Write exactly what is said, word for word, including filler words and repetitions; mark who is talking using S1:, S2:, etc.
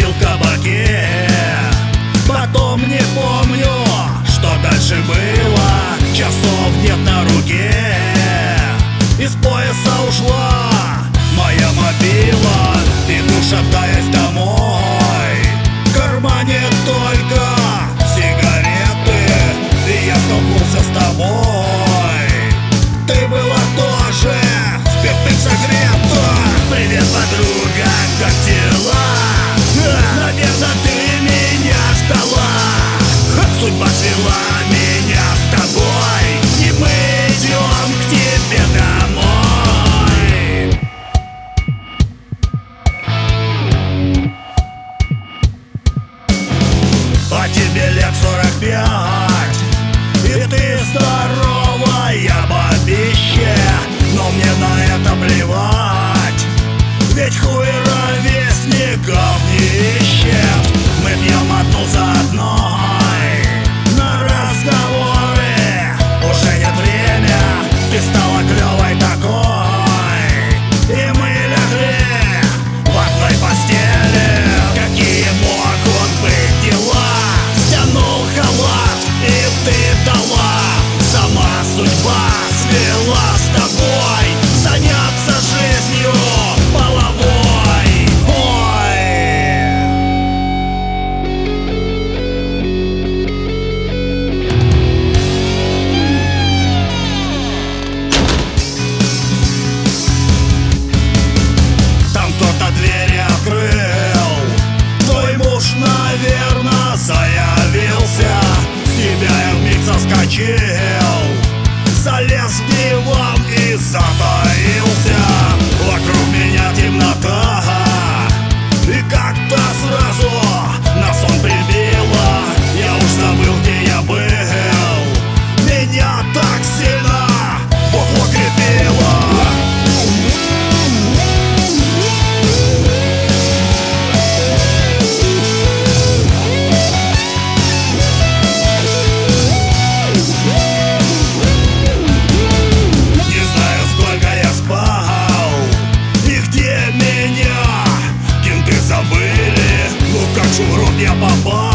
S1: пил в кабаке. Потом не помню, что дальше было. Часов нет на руке, из пояса ушла моя мобила. Иду, шатаясь домой, в кармане только сигареты, и я столкнулся с тобой. Ты была тоже спиртным согрета. Привет, подруга, как дела? Наверное, ты меня ждала. Судьба свела меня с тобой, и мы идем к тебе домой. А тебе лет сорок пять, и ты здоровая бабище, но мне на это плевать, ведь хуй ровесников не ищет. Мы пьем одну за одной, на разговоры уже нет время. Ты стала клевой такой, и мы легли в одной постели. Какие могут быть дела? Стянул халат, и ты дала. Сама судьба свела с тобой заняться жизнью половой. Ой! Там кто-то двери открыл, твой муж, наверное, заявился. С тебя я вмиг соскочил, залез в диван и затаился. Вокруг меня темнота, и как-то сразу на сон прибило. Я уж забыл, где я был, меня так сильно бухло крепило. Забыли, ну как же в рот я попал.